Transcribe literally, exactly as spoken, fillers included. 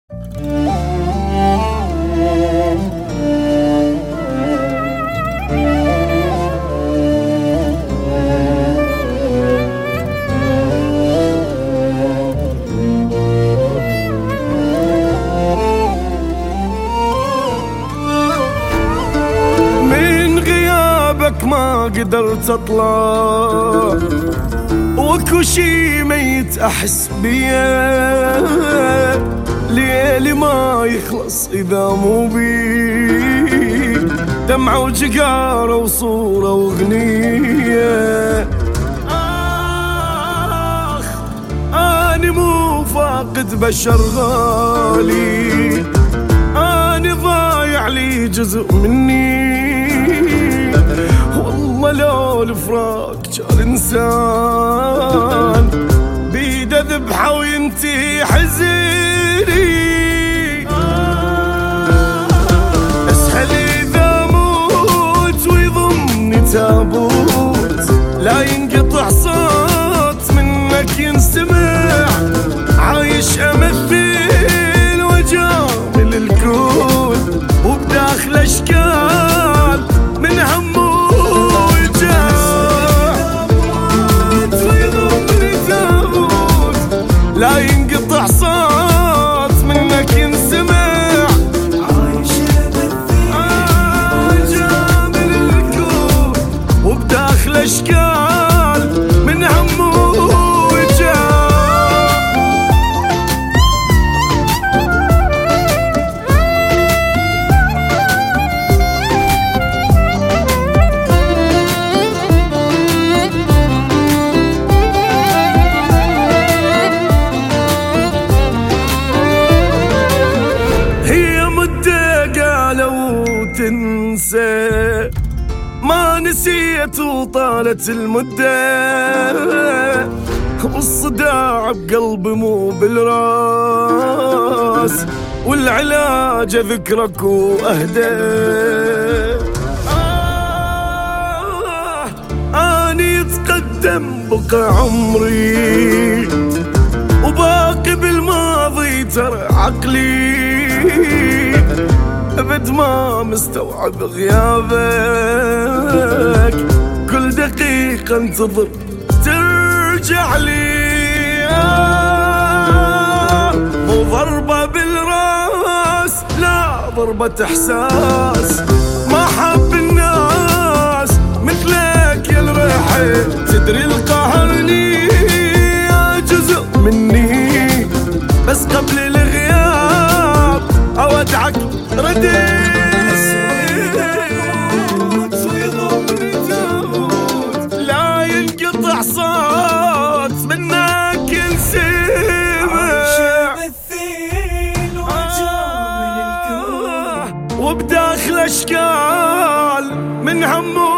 ما قدرت اطلع وكل شي ميت احس بيه، ليلي ما يخلص اذا مو بي، دمعة وجقارة وصورة واغنية. اخ اني مو فاقد بشر غالي، اني ضايع لي جزء مني، والله لو الفراق جار انسان بيده ذبحه وينتهي حزيني. اسهل اذا موت ويضمني تابوت، لا ينقطع صوت منك ينسمع، عايش امثل وجامل الكون وبداخل اشكال من هم لا ينقطع صوت منك ينسمع، عايش جامل الكون وبداخل اشكال من هم وجاه. تنسى ما نسيت وطالت المدة، والصداع بقلبي مو بالراس، والعلاج ذكرك واهدى. آه اني يتقدم بقى عمري وباقي بالماضي ترى عقلي، أبد ما مستوعب غيابك، كل دقيقة انتظر ترجع لي. آه مو ضربة بالراس، لا ضربة إحساس، ما حب الناس مثلك يا الرحل، تدري القهرني يا جزء مني، بس قبل الغياب أودعك رديت. لا ينقطع صوت منك ينسمع، وبداخل اشكال من هم